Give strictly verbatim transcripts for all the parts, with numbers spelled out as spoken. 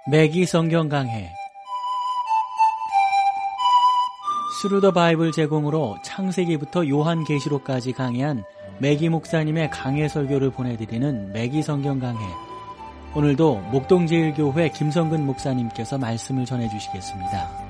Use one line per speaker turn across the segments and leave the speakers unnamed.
매기 성경 강해 스루 더 바이블 제공으로 창세기부터 요한계시록까지 강해한 매기 목사님의 강해 설교를 보내드리는 매기 성경 강해. 오늘도 목동제일교회 김성근 목사님께서 말씀을 전해주시겠습니다.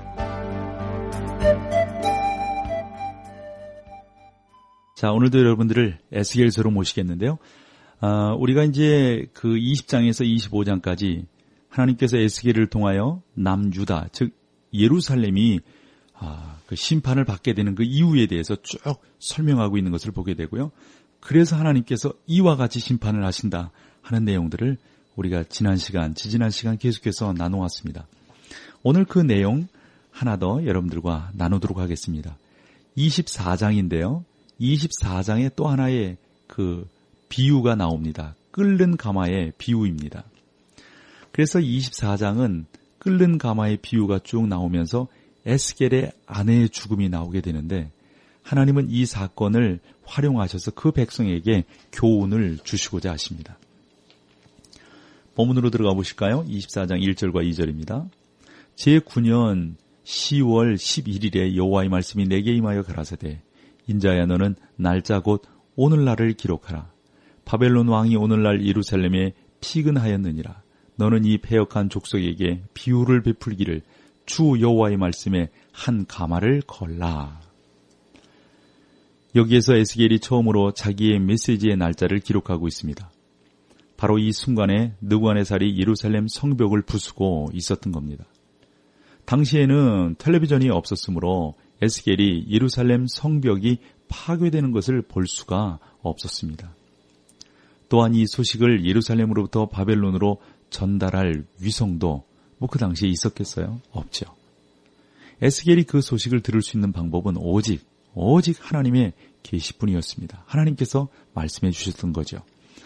자, 오늘도 여러분들을 에스겔서로 모시겠는데요. 아, 우리가 이제 그 이십 장에서 이십오 장까지 하나님께서 에스겔을 통하여 남유다, 즉 예루살렘이 아, 그 심판을 받게 되는 그 이유에 대해서 쭉 설명하고 있는 것을 보게 되고요. 그래서 하나님께서 이와 같이 심판을 하신다 하는 내용들을 우리가 지난 시간, 지지난 시간 계속해서 나누었습니다. 오늘 그 내용 하나 더 여러분들과 나누도록 하겠습니다. 이십사 장인데요. 이십사 장에 또 하나의 그 비유가 나옵니다. 끓는 가마의 비유입니다. 그래서 이십사 장은 끓는 가마의 비유가 쭉 나오면서 에스겔의 아내의 죽음이 나오게 되는데, 하나님은 이 사건을 활용하셔서 그 백성에게 교훈을 주시고자 하십니다. 본문으로 들어가 보실까요? 이십사 장 일 절과 이 절입니다. 제구 년 시월 십일일에 여호와의 말씀이 내게 임하여 가라사대, 인자야 너는 날짜 곧 오늘날을 기록하라. 바벨론 왕이 오늘날 예루살렘에 피근하였느니라. 너는 이 패역한 족속에게 비유를 베풀기를 주 여호와의 말씀에 한 가마를 걸라. 여기에서 에스겔이 처음으로 자기의 메시지의 날짜를 기록하고 있습니다. 바로 이 순간에 느부갓네살이 예루살렘 성벽을 부수고 있었던 겁니다. 당시에는 텔레비전이 없었으므로 에스겔이 예루살렘 성벽이 파괴되는 것을 볼 수가 없었습니다. 또한 이 소식을 예루살렘으로부터 바벨론으로 전달할 위성도 뭐 그 당시에 있었겠어요? 없죠. 에스겔이 그 소식을 들을 수 있는 방법은 오직 오직 하나님의 계시뿐이었습니다. 하나님께서 말씀해 주셨던 거죠.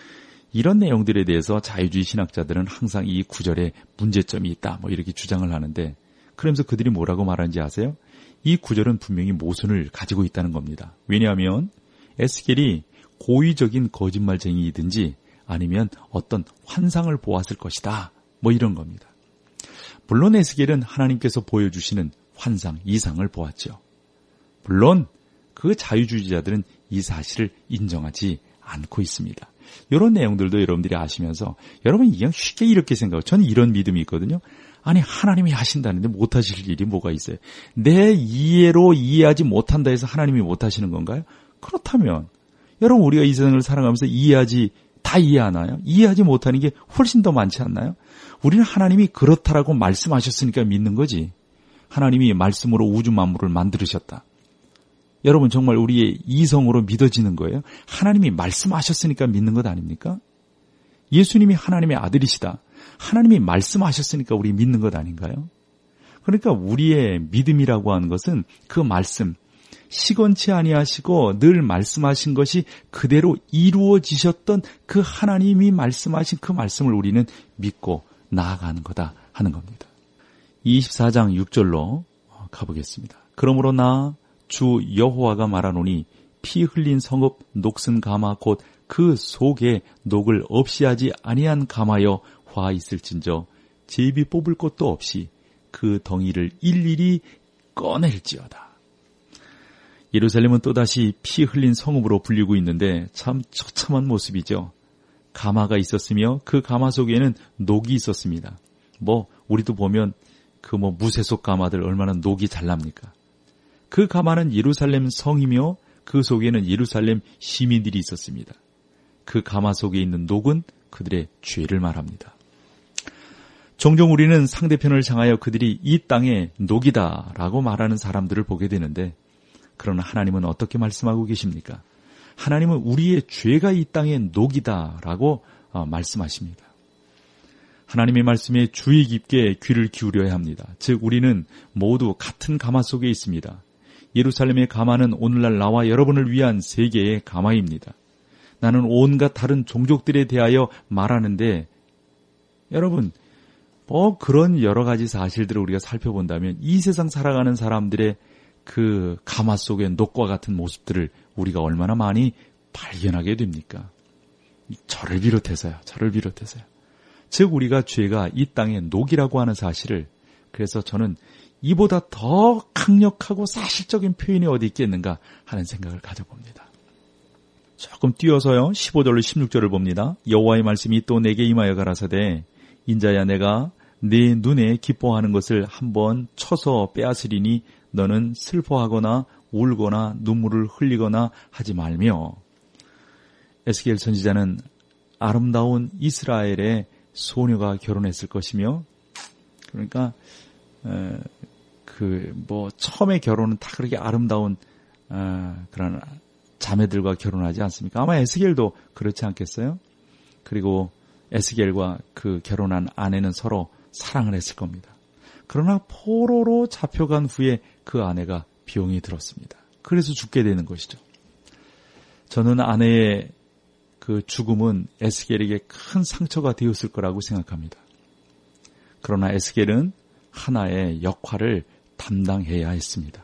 이런 내용들에 대해서 자유주의 신학자들은 항상 이 구절에 문제점이 있다 뭐 이렇게 주장을 하는데, 그러면서 그들이 뭐라고 말하는지 아세요? 이 구절은 분명히 모순을 가지고 있다는 겁니다. 왜냐하면 에스겔이 고의적인 거짓말쟁이이든지 아니면 어떤 환상을 보았을 것이다 뭐 이런 겁니다. 물론 에스겔은 하나님께서 보여주시는 환상, 이상을 보았죠. 물론 그 자유주의자들은 이 사실을 인정하지 않고 있습니다. 이런 내용들도 여러분들이 아시면서 여러분 그냥 쉽게 이렇게 생각해요. 저는 이런 믿음이 있거든요. 아니 하나님이 하신다는데 못하실 일이 뭐가 있어요? 내 이해로 이해하지 못한다 해서 하나님이 못하시는 건가요? 그렇다면 여러분 우리가 이 세상을 살아가면서 이해하지 다 이해하나요? 이해하지 못하는 게 훨씬 더 많지 않나요? 우리는 하나님이 그렇다라고 말씀하셨으니까 믿는 거지. 하나님이 말씀으로 우주 만물을 만들으셨다. 여러분 정말 우리의 이성으로 믿어지는 거예요? 하나님이 말씀하셨으니까 믿는 것 아닙니까? 예수님이 하나님의 아들이시다. 하나님이 말씀하셨으니까 우리 믿는 것 아닌가요? 그러니까 우리의 믿음이라고 하는 것은 그 말씀, 시건치 아니하시고 늘 말씀하신 것이 그대로 이루어지셨던 그 하나님이 말씀하신 그 말씀을 우리는 믿고 나아가는 거다 하는 겁니다. 이십사 장 육 절로 가보겠습니다. 그러므로 나 주 여호와가 말하노니 피 흘린 성읍 녹슨 가마 곧 그 속에 녹을 없이 하지 아니한 가마여 화 있을진저 제비 뽑을 것도 없이 그 덩이를 일일이 꺼낼지어다. 예루살렘은 또다시 피 흘린 성읍으로 불리고 있는데 참 처참한 모습이죠. 가마가 있었으며 그 가마 속에는 녹이 있었습니다. 뭐 우리도 보면 그 뭐 무쇠속 가마들 얼마나 녹이 잘 납니까? 그 가마는 예루살렘 성이며 그 속에는 예루살렘 시민들이 있었습니다. 그 가마 속에 있는 녹은 그들의 죄를 말합니다. 종종 우리는 상대편을 향하여 그들이 이 땅의 녹이다라고 말하는 사람들을 보게 되는데, 그러나 하나님은 어떻게 말씀하고 계십니까? 하나님은 우리의 죄가 이 땅의 녹이다라고 말씀하십니다. 하나님의 말씀에 주의 깊게 귀를 기울여야 합니다. 즉 우리는 모두 같은 가마 속에 있습니다. 예루살렘의 가마는 오늘날 나와 여러분을 위한 세계의 가마입니다. 나는 온갖 다른 종족들에 대하여 말하는데, 여러분 뭐 그런 여러 가지 사실들을 우리가 살펴본다면 이 세상 살아가는 사람들의 그 가마 속의 녹과 같은 모습들을 우리가 얼마나 많이 발견하게 됩니까? 저를 비롯해서요. 저를 비롯해서요. 즉 우리가 죄가 이 땅의 녹이라고 하는 사실을, 그래서 저는 이보다 더 강력하고 사실적인 표현이 어디 있겠는가 하는 생각을 가져봅니다. 조금 띄어서요. 십오 절로 십육 절을 봅니다. 여호와의 말씀이 또 내게 임하여 가라사대 인자야 내가 네 눈에 기뻐하는 것을 한번 쳐서 빼앗으리니 너는 슬퍼하거나 울거나 눈물을 흘리거나 하지 말며. 에스겔 선지자는 아름다운 이스라엘의 소녀가 결혼했을 것이며, 그러니까 그 뭐 처음에 결혼은 다 그렇게 아름다운 어, 그런 자매들과 결혼하지 않습니까? 아마 에스겔도 그렇지 않겠어요? 그리고 에스겔과 그 결혼한 아내는 서로 사랑을 했을 겁니다. 그러나 포로로 잡혀간 후에 그 아내가 병이 들었습니다. 그래서 죽게 되는 것이죠. 저는 아내의 그 죽음은 에스겔에게 큰 상처가 되었을 거라고 생각합니다. 그러나 에스겔은 하나의 역할을 담당해야 했습니다.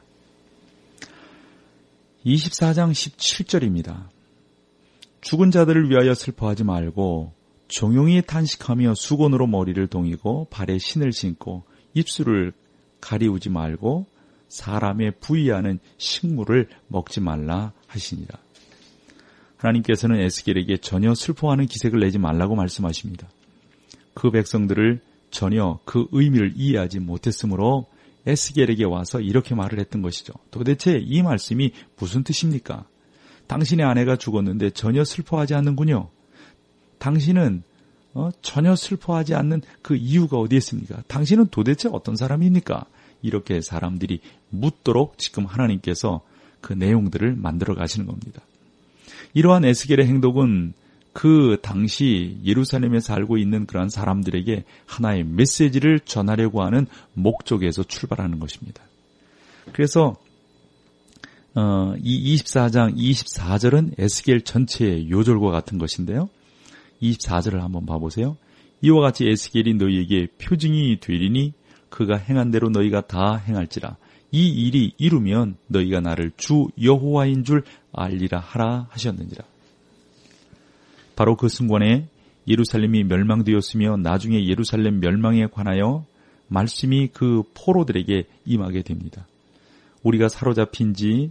이십사 장 십칠 절입니다. 죽은 자들을 위하여 슬퍼하지 말고 종용이 탄식하며 수건으로 머리를 동이고 발에 신을 신고 입술을 가리우지 말고 사람의 부의하는 식물을 먹지 말라 하시니라. 하나님께서는 에스겔에게 전혀 슬퍼하는 기색을 내지 말라고 말씀하십니다. 그 백성들을 전혀 그 의미를 이해하지 못했으므로 에스겔에게 와서 이렇게 말을 했던 것이죠. 도대체 이 말씀이 무슨 뜻입니까? 당신의 아내가 죽었는데 전혀 슬퍼하지 않는군요. 당신은 어, 전혀 슬퍼하지 않는 그 이유가 어디에 있습니까? 당신은 도대체 어떤 사람입니까? 이렇게 사람들이 묻도록 지금 하나님께서 그 내용들을 만들어 가시는 겁니다. 이러한 에스겔의 행동은 그 당시 예루살렘에 살고 있는 그러한 사람들에게 하나의 메시지를 전하려고 하는 목적에서 출발하는 것입니다. 그래서 어, 이 이십사 장 이십사 절은 에스겔 전체의 요절과 같은 것인데요. 이십사 절을 한번 봐보세요. 이와 같이 에스겔이 너희에게 표징이 되리니 그가 행한 대로 너희가 다 행할지라. 이 일이 이루면 너희가 나를 주 여호와인 줄 알리라 하라 하셨느니라. 바로 그 순간에 예루살렘이 멸망되었으며 나중에 예루살렘 멸망에 관하여 말씀이 그 포로들에게 임하게 됩니다. 우리가 사로잡힌 지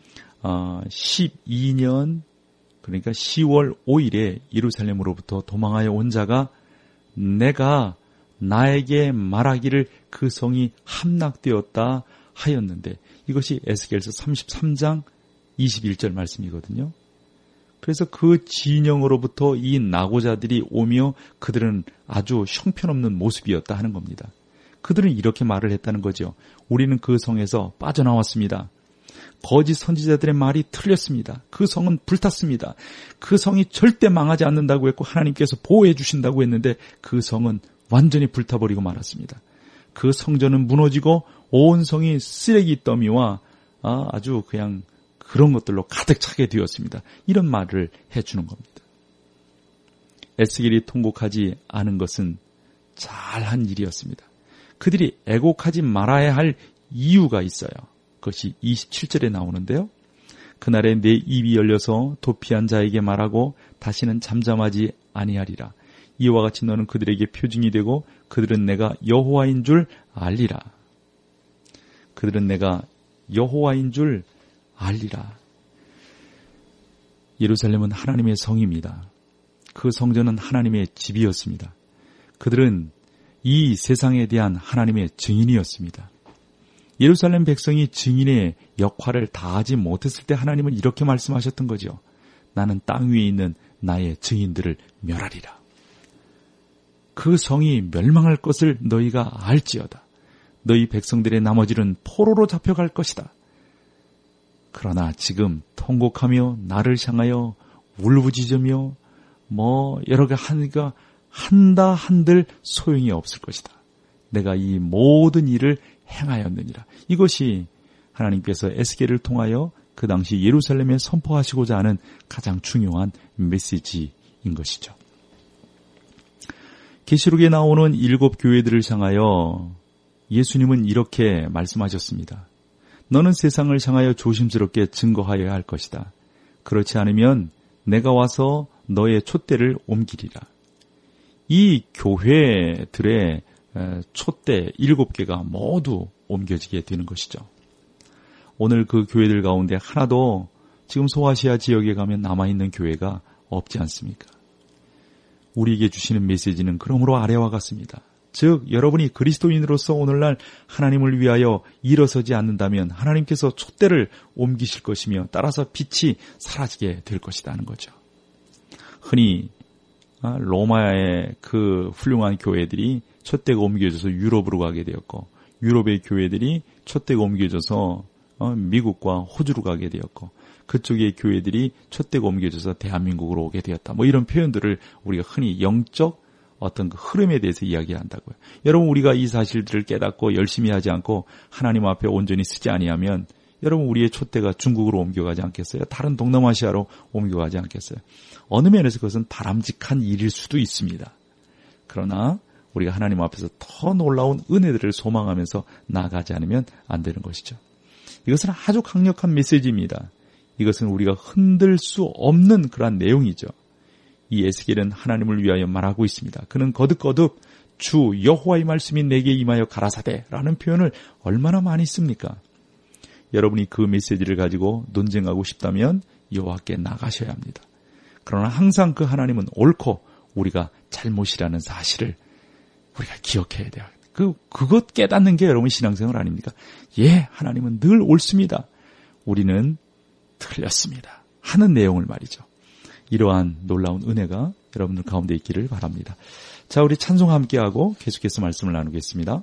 십이 년, 그러니까 시월 오일에 예루살렘으로부터 도망하여 온 자가 내가 나에게 말하기를 그 성이 함락되었다 하였는데, 이것이 에스겔서 삼십삼 장 이십일 절 말씀이거든요. 그래서 그 진영으로부터 이 낙오자들이 오며 그들은 아주 형편없는 모습이었다 하는 겁니다. 그들은 이렇게 말을 했다는 거죠. 우리는 그 성에서 빠져나왔습니다. 거짓 선지자들의 말이 틀렸습니다. 그 성은 불탔습니다. 그 성이 절대 망하지 않는다고 했고 하나님께서 보호해 주신다고 했는데 그 성은 완전히 불타버리고 말았습니다. 그 성전은 무너지고 온 성이 쓰레기 더미와 아주 그냥 그런 것들로 가득 차게 되었습니다. 이런 말을 해주는 겁니다. 에스겔이 통곡하지 않은 것은 잘한 일이었습니다. 그들이 애곡하지 말아야 할 이유가 있어요. 그것이 이십칠 절에 나오는데요. 그날에 내 입이 열려서 도피한 자에게 말하고 다시는 잠잠하지 아니하리라. 이와 같이 너는 그들에게 표징이 되고 그들은 내가 여호와인 줄 알리라. 그들은 내가 여호와인 줄 알리라. 예루살렘은 하나님의 성입니다. 그 성전은 하나님의 집이었습니다. 그들은 이 세상에 대한 하나님의 증인이었습니다. 예루살렘 백성이 증인의 역할을 다하지 못했을 때 하나님은 이렇게 말씀하셨던 거죠. 나는 땅 위에 있는 나의 증인들을 멸하리라. 그 성이 멸망할 것을 너희가 알지어다. 너희 백성들의 나머지는 포로로 잡혀갈 것이다. 그러나 지금 통곡하며 나를 향하여 울부짖으며 뭐 여러 개 하니까 한다 한들 소용이 없을 것이다. 내가 이 모든 일을 행하였느니라. 이것이 하나님께서 에스겔을 통하여 그 당시 예루살렘에 선포하시고자 하는 가장 중요한 메시지인 것이죠. 계시록에 나오는 일곱 교회들을 향하여 예수님은 이렇게 말씀하셨습니다. 너는 세상을 향하여 조심스럽게 증거하여야 할 것이다. 그렇지 않으면 내가 와서 너의 촛대를 옮기리라. 이 교회들의 촛대 일곱 개가 모두 옮겨지게 되는 것이죠. 오늘 그 교회들 가운데 하나도 지금 소아시아 지역에 가면 남아있는 교회가 없지 않습니까? 우리에게 주시는 메시지는 그러므로 아래와 같습니다. 즉 여러분이 그리스도인으로서 오늘날 하나님을 위하여 일어서지 않는다면 하나님께서 촛대를 옮기실 것이며 따라서 빛이 사라지게 될 것이라는 거죠. 흔히 로마의 그 훌륭한 교회들이 촛대가 옮겨져서 유럽으로 가게 되었고 유럽의 교회들이 촛대가 옮겨져서 미국과 호주로 가게 되었고 그쪽의 교회들이 촛대가 옮겨져서 대한민국으로 오게 되었다. 뭐 이런 표현들을 우리가 흔히 영적 어떤 그 흐름에 대해서 이야기한다고요. 여러분 우리가 이 사실들을 깨닫고 열심히 하지 않고 하나님 앞에 온전히 쓰지 아니하면 여러분 우리의 촛대가 중국으로 옮겨가지 않겠어요? 다른 동남아시아로 옮겨가지 않겠어요? 어느 면에서 그것은 바람직한 일일 수도 있습니다. 그러나 우리가 하나님 앞에서 더 놀라운 은혜들을 소망하면서 나아가지 않으면 안 되는 것이죠. 이것은 아주 강력한 메시지입니다. 이것은 우리가 흔들 수 없는 그러한 내용이죠. 이 에스겔은 하나님을 위하여 말하고 있습니다. 그는 거듭거듭 주 여호와의 말씀이 내게 임하여 가라사대라는 표현을 얼마나 많이 씁니까? 여러분이 그 메시지를 가지고 논쟁하고 싶다면 여호와께 나가셔야 합니다. 그러나 항상 그 하나님은 옳고 우리가 잘못이라는 사실을 우리가 기억해야 돼요. 그, 그것 깨닫는 게 여러분 신앙생활 아닙니까? 예, 하나님은 늘 옳습니다. 우리는 틀렸습니다. 하는 내용을 말이죠. 이러한 놀라운 은혜가 여러분들 가운데 있기를 바랍니다. 자, 우리 찬송 함께하고 계속해서 말씀을 나누겠습니다.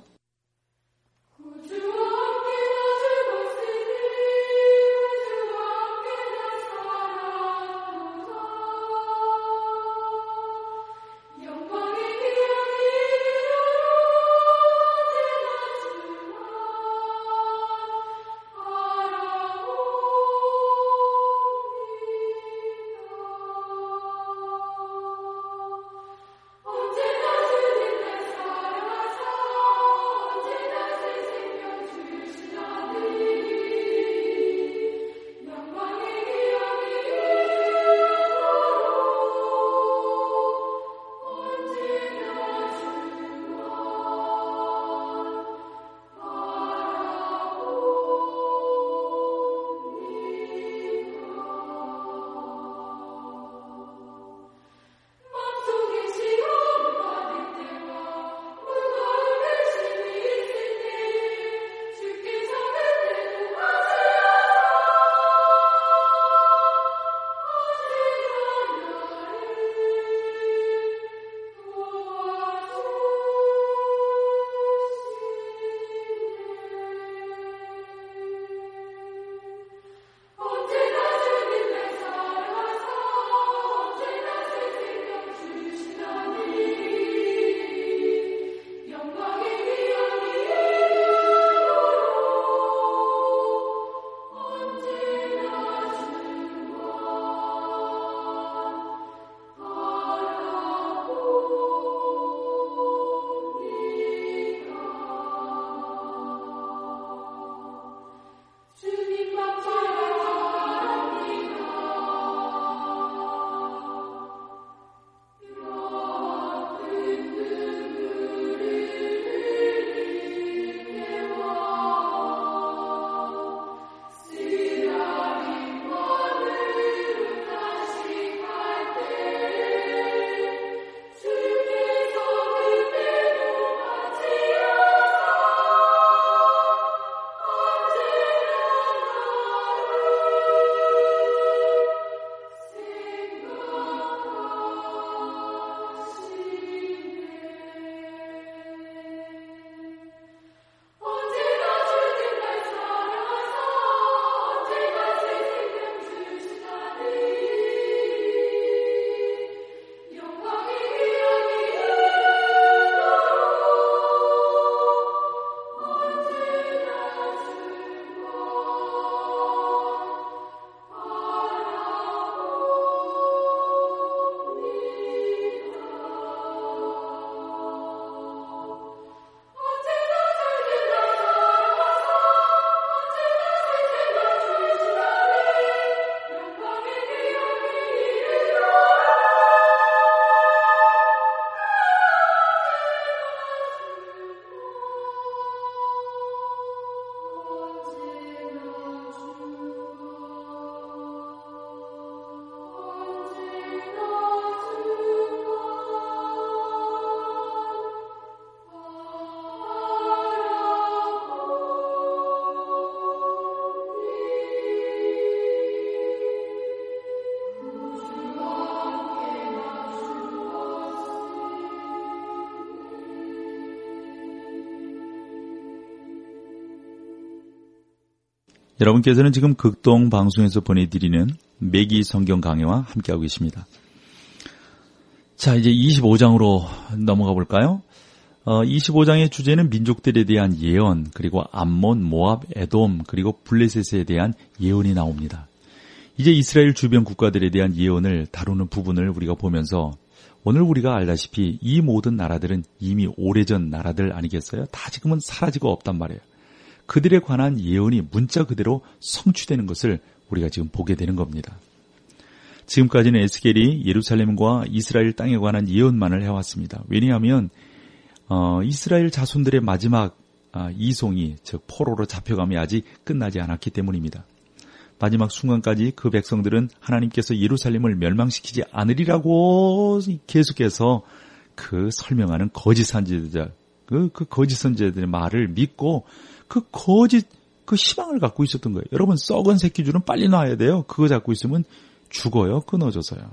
여러분께서는 지금 극동 방송에서 보내드리는 매기 성경 강해와 함께하고 계십니다. 자, 이제 이십오 장으로 넘어가 볼까요? 어, 이십오 장의 주제는 민족들에 대한 예언, 그리고 암몬, 모압, 에돔, 그리고 블레셋에 대한 예언이 나옵니다. 이제 이스라엘 주변 국가들에 대한 예언을 다루는 부분을 우리가 보면서 오늘 우리가 알다시피 이 모든 나라들은 이미 오래전 나라들 아니겠어요? 다 지금은 사라지고 없단 말이에요. 그들에 관한 예언이 문자 그대로 성취되는 것을 우리가 지금 보게 되는 겁니다. 지금까지는 에스겔이 예루살렘과 이스라엘 땅에 관한 예언만을 해왔습니다. 왜냐하면 어, 이스라엘 자손들의 마지막 아, 이송이 즉 포로로 잡혀감이 아직 끝나지 않았기 때문입니다. 마지막 순간까지 그 백성들은 하나님께서 예루살렘을 멸망시키지 않으리라고 계속해서 그 설명하는 거짓 선지자, 그, 그 거짓 선지자들의 말을 믿고 그 거짓, 그 희망을 갖고 있었던 거예요. 여러분, 썩은 새끼줄은 빨리 놔야 돼요. 그거 잡고 있으면 죽어요. 끊어져서요.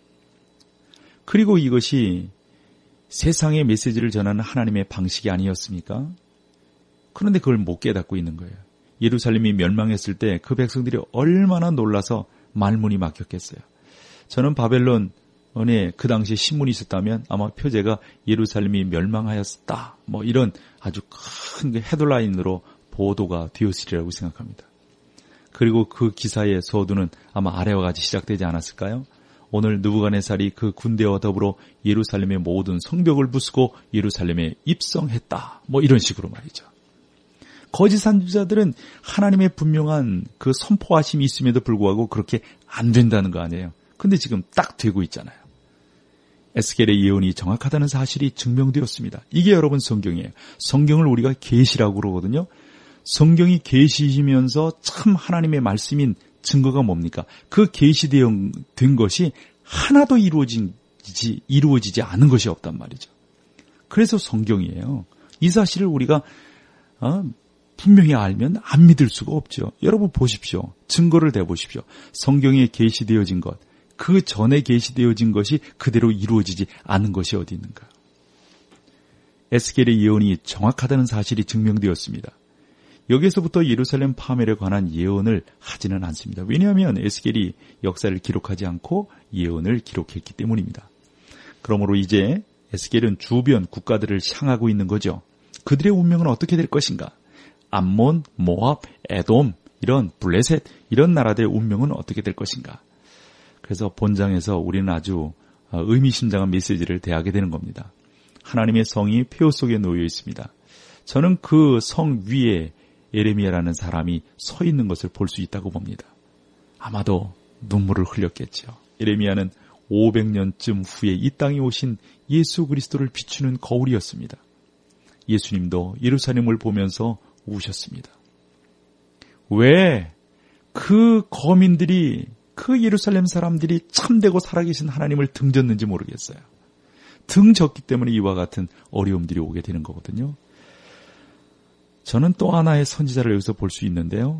그리고 이것이 세상의 메시지를 전하는 하나님의 방식이 아니었습니까? 그런데 그걸 못 깨닫고 있는 거예요. 예루살렘이 멸망했을 때 그 백성들이 얼마나 놀라서 말문이 막혔겠어요. 저는 바벨론에 그 당시에 신문이 있었다면 아마 표제가 예루살렘이 멸망하였다, 뭐 이런 아주 큰 헤드라인으로 보도가 되었으리라고 생각합니다. 그리고 그 기사의 서두는 아마 아래와 같이 시작되지 않았을까요? 오늘 느부갓네살이 그 군대와 더불어 예루살렘의 모든 성벽을 부수고 예루살렘에 입성했다, 뭐 이런 식으로 말이죠. 거짓 선지자들은 하나님의 분명한 그 선포하심이 있음에도 불구하고 그렇게 안 된다는 거 아니에요. 근데 지금 딱 되고 있잖아요. 에스겔의 예언이 정확하다는 사실이 증명되었습니다. 이게 여러분 성경이에요. 성경을 우리가 계시라고 그러거든요. 성경이 계시이면서 참 하나님의 말씀인 증거가 뭡니까? 그 계시된 것이 하나도 이루어지지, 이루어지지 않은 것이 없단 말이죠. 그래서 성경이에요. 이 사실을 우리가 어, 분명히 알면 안 믿을 수가 없죠. 여러분 보십시오. 증거를 대보십시오. 성경에 계시되어진 것, 그 전에 계시되어진 것이 그대로 이루어지지 않은 것이 어디 있는가. 에스겔의 예언이 정확하다는 사실이 증명되었습니다. 여기에서부터 예루살렘 파멸에 관한 예언을 하지는 않습니다. 왜냐하면 에스겔이 역사를 기록하지 않고 예언을 기록했기 때문입니다. 그러므로 이제 에스겔은 주변 국가들을 향하고 있는 거죠. 그들의 운명은 어떻게 될 것인가? 암몬, 모압, 에돔, 이런 블레셋, 이런 나라들의 운명은 어떻게 될 것인가? 그래서 본장에서 우리는 아주 의미심장한 메시지를 대하게 되는 겁니다. 하나님의 성이 폐허 속에 놓여 있습니다. 저는 그 성 위에 예레미야라는 사람이 서 있는 것을 볼 수 있다고 봅니다. 아마도 눈물을 흘렸겠죠. 예레미야는 오백 년쯤 후에 이 땅에 오신 예수 그리스도를 비추는 거울이었습니다. 예수님도 예루살렘을 보면서 우셨습니다. 왜 그 거민들이, 그 예루살렘 사람들이 참되고 살아계신 하나님을 등졌는지 모르겠어요. 등졌기 때문에 이와 같은 어려움들이 오게 되는 거거든요. 저는 또 하나의 선지자를 여기서 볼 수 있는데요.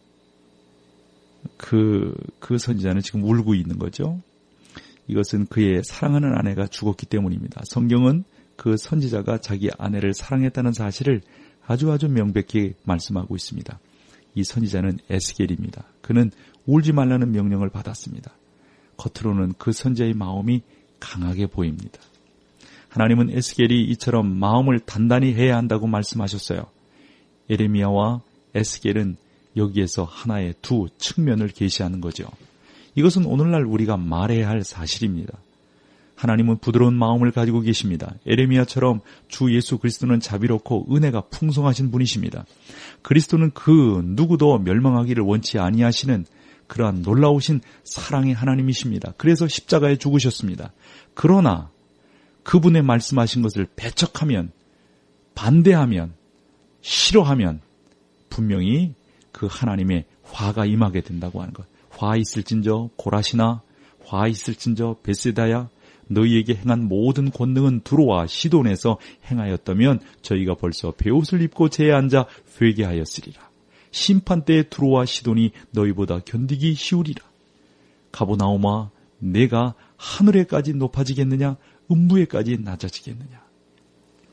그, 그 선지자는 지금 울고 있는 거죠. 이것은 그의 사랑하는 아내가 죽었기 때문입니다. 성경은 그 선지자가 자기 아내를 사랑했다는 사실을 아주 아주 명백히 말씀하고 있습니다. 이 선지자는 에스겔입니다. 그는 울지 말라는 명령을 받았습니다. 겉으로는 그 선지자의 마음이 강하게 보입니다. 하나님은 에스겔이 이처럼 마음을 단단히 해야 한다고 말씀하셨어요. 예레미야와 에스겔은 여기에서 하나의 두 측면을 계시하는 거죠. 이것은 오늘날 우리가 말해야 할 사실입니다. 하나님은 부드러운 마음을 가지고 계십니다. 예레미야처럼 주 예수 그리스도는 자비롭고 은혜가 풍성하신 분이십니다. 그리스도는 그 누구도 멸망하기를 원치 아니하시는 그러한 놀라우신 사랑의 하나님이십니다. 그래서 십자가에 죽으셨습니다. 그러나 그분의 말씀하신 것을 배척하면, 반대하면, 싫어하면 분명히 그 하나님의 화가 임하게 된다고 하는 것. 화 있을진저 고라시나, 화 있을진저 베세다야, 너희에게 행한 모든 권능은 두로와 시돈에서 행하였다면 저희가 벌써 베옷을 입고 제에 앉아 회개하였으리라. 심판때에 두로와 시돈이 너희보다 견디기 쉬우리라. 가보나오마, 내가 하늘에까지 높아지겠느냐, 음부에까지 낮아지겠느냐.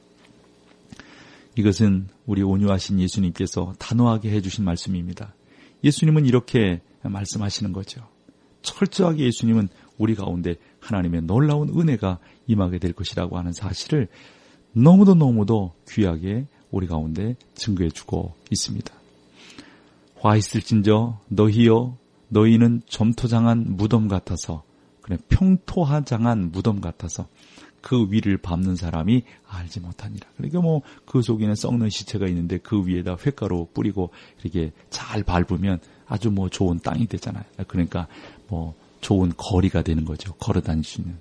이것은 우리 온유하신 예수님께서 단호하게 해주신 말씀입니다. 예수님은 이렇게 말씀하시는 거죠. 철저하게 예수님은 우리 가운데 하나님의 놀라운 은혜가 임하게 될 것이라고 하는 사실을 너무도 너무도 귀하게 우리 가운데 증거해 주고 있습니다. 화 있을진저 너희여 너희는 점토장한 무덤 같아서, 그래 평토화장한 무덤 같아서 그 위를 밟는 사람이 알지 못하니라. 그러니까 뭐 그 속에는 썩는 시체가 있는데 그 위에다 횟가루 뿌리고 이렇게 잘 밟으면 아주 뭐 좋은 땅이 되잖아요. 그러니까 뭐 좋은 거리가 되는 거죠. 걸어 다닐 수 있는.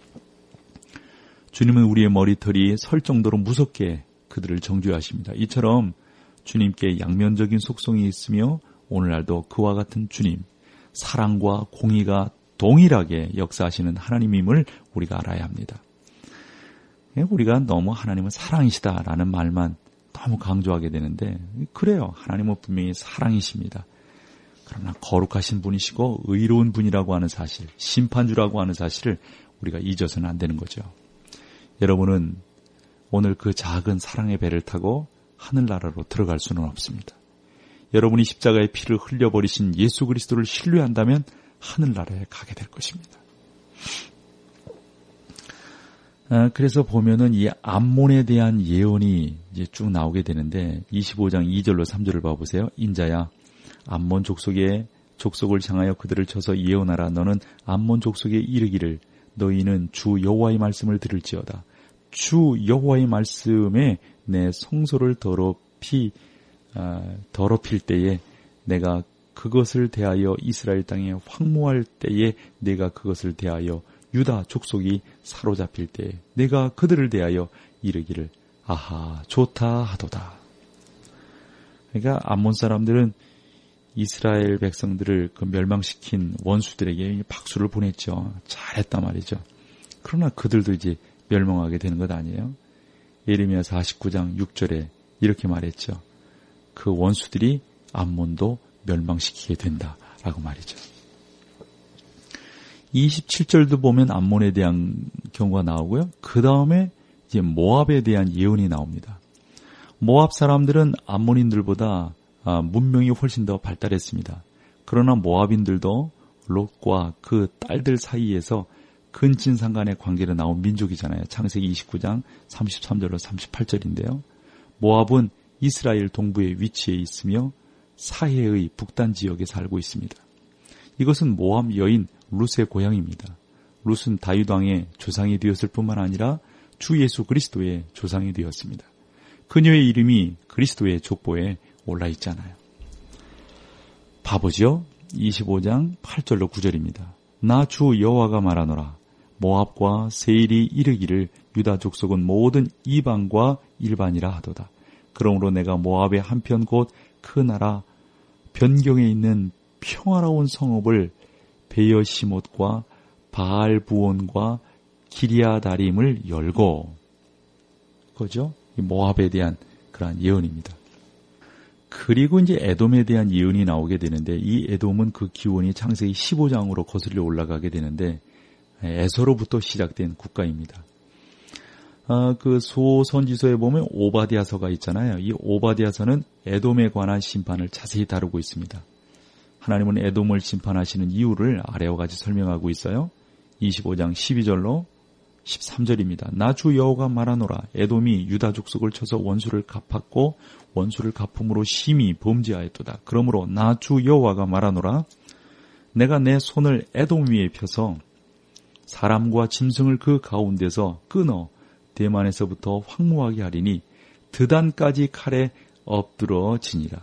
주님은 우리의 머리털이 설 정도로 무섭게 그들을 정죄하십니다. 이처럼 주님께 양면적인 속성이 있으며 오늘날도 그와 같은 주님, 사랑과 공의가 동일하게 역사하시는 하나님임을 우리가 알아야 합니다. 우리가 너무 하나님은 사랑이시다라는 말만 너무 강조하게 되는데, 그래요. 하나님은 분명히 사랑이십니다. 그러나 거룩하신 분이시고 의로운 분이라고 하는 사실, 심판주라고 하는 사실을 우리가 잊어서는 안 되는 거죠. 여러분은 오늘 그 작은 사랑의 배를 타고 하늘나라로 들어갈 수는 없습니다. 여러분이 십자가의 피를 흘려버리신 예수 그리스도를 신뢰한다면 하늘나라에 가게 될 것입니다. 그래서 보면은 이 암몬에 대한 예언이 이제 쭉 나오게 되는데, 이십오 장 이 절로 삼 절을 봐보세요. 인자야, 암몬 족속의 족속을 향하여 그들을 쳐서 예언하라. 너는 암몬 족속에 이르기를 너희는 주 여호와의 말씀을 들을지어다. 주 여호와의 말씀에 내 성소를 더럽히 어, 더럽힐 때에 내가 그것을 대하여 이스라엘 땅에 황무할 때에 내가 그것을 대하여 유다 족속이 사로잡힐 때에 내가 그들을 대하여 이르기를 아하 좋다 하도다. 그러니까 암몬 사람들은 이스라엘 백성들을 그 멸망시킨 원수들에게 박수를 보냈죠. 잘했단 말이죠. 그러나 그들도 이제 멸망하게 되는 것 아니에요? 예레미야 사십구 장 육 절에 이렇게 말했죠. 그 원수들이 암몬도 멸망시키게 된다라고 말이죠. 이십칠 절도 보면 암몬에 대한 경우가 나오고요. 그 다음에 이제 모압에 대한 예언이 나옵니다. 모압 사람들은 암몬인들보다 문명이 훨씬 더 발달했습니다. 그러나 모압인들도 롯과 그 딸들 사이에서 근친상간의 관계로 나온 민족이잖아요. 창세기 이십구 장 삼십삼 절로 삼십팔 절인데요. 모압은 이스라엘 동부에 위치해 있으며 사해의 북단 지역에 살고 있습니다. 이것은 모압 여인 룻의 고향입니다. 룻은 다윗 왕의 조상이 되었을 뿐만 아니라 주 예수 그리스도의 조상이 되었습니다. 그녀의 이름이 그리스도의 족보에 올라 있잖아요. 봐보죠. 이십오 장 팔 절로 구 절입니다. 나 주 여호와가 말하노라. 모압과 세일이 이르기를 유다 족속은 모든 이방과 일반이라 하도다. 그러므로 내가 모압의 한편 곧 그 나라 변경에 있는 평화로운 성읍을 베여시못과 바알부온과 기리아다림을 열고, 그죠? 모압에 대한 그러한 예언입니다. 그리고 이제 에돔에 대한 예언이 나오게 되는데, 이 에돔은 그 기원이 창세기 십오 장으로 거슬려 올라가게 되는데 에서로부터 시작된 국가입니다. 아, 그 소선지서에 보면 오바댜서가 있잖아요. 이 오바댜서는 에돔에 관한 심판을 자세히 다루고 있습니다. 하나님은 에돔을 심판하시는 이유를 아래와 같이 설명하고 있어요. 이십오 장 십이 절로 십삼 절입니다. 나 주 여호와가 말하노라. 에돔이 유다 족속을 쳐서 원수를 갚았고 원수를 갚음으로 심히 범죄하였도다. 그러므로 나 주 여호와가 말하노라. 내가 내 손을 에돔 위에 펴서 사람과 짐승을 그 가운데서 끊어 대만에서부터 황무하게 하리니 드단까지 칼에 엎드러지니라.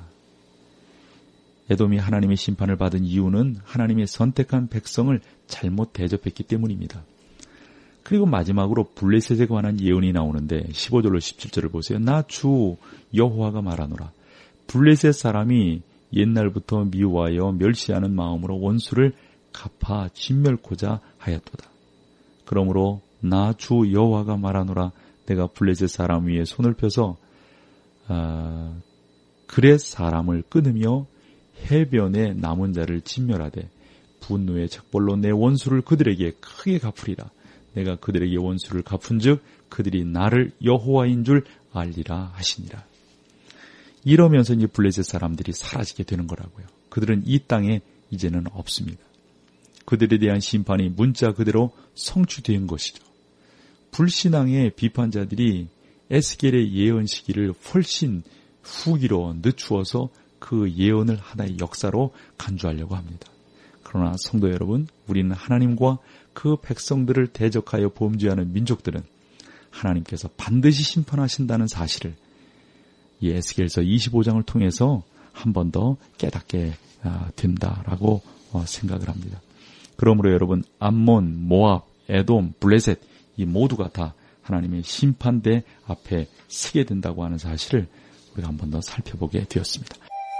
에돔이 하나님의 심판을 받은 이유는 하나님의 선택한 백성을 잘못 대접했기 때문입니다. 그리고 마지막으로 블레셋에 관한 예언이 나오는데 십오 절로 십칠 절을 보세요. 나 주 여호와가 말하노라. 블레셋 사람이 옛날부터 미워하여 멸시하는 마음으로 원수를 갚아 진멸코자 하였도다. 그러므로 나 주 여호와가 말하노라. 내가 블레셋 사람 위에 손을 펴서 아, 그렛 사람을 끊으며 해변에 남은 자를 진멸하되 분노의 척벌로 내 원수를 그들에게 크게 갚으리라. 내가 그들에게 원수를 갚은즉 그들이 나를 여호와인 줄 알리라 하시니라. 이러면서 이제 블레셋 사람들이 사라지게 되는 거라고요. 그들은 이 땅에 이제는 없습니다. 그들에 대한 심판이 문자 그대로 성취된 것이죠. 불신앙의 비판자들이 에스겔의 예언 시기를 훨씬 후기로 늦추어서 그 예언을 하나의 역사로 간주하려고 합니다. 그러나 성도 여러분, 우리는 하나님과 그 백성들을 대적하여 범죄하는 민족들은 하나님께서 반드시 심판하신다는 사실을 이 에스겔서 이십오 장을 통해서 한 번 더 깨닫게 된다라고 생각을 합니다. 그러므로 여러분, 암몬, 모압, 에돔, 블레셋 이 모두가 다 하나님의 심판대 앞에 서게 된다고 하는 사실을 우리가 한 번 더 살펴보게 되었습니다.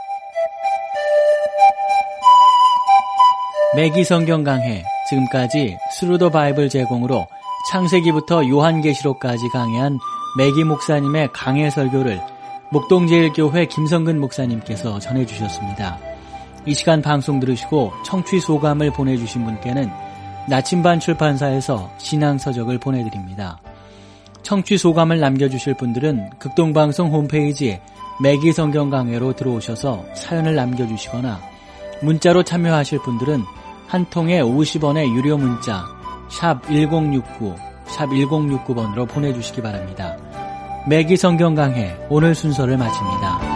매기 성경 강해, 지금까지 스루 더 바이블 제공으로 창세기부터 요한계시록까지 강해한 매기 목사님의 강해 설교를 목동제일교회 김성근 목사님께서 전해주셨습니다. 이 시간 방송 들으시고 청취 소감을 보내주신 분께는 나침반 출판사에서 신앙서적을 보내드립니다. 청취 소감을 남겨주실 분들은 극동방송 홈페이지에 매기 성경 강해로 들어오셔서 사연을 남겨주시거나 문자로 참여하실 분들은 한 통에 오십 원의 유료 문자 샵 일공육구 샵 일공육구 번으로 보내주시기 바랍니다. 매기 성경 강해 오늘 순서를 마칩니다.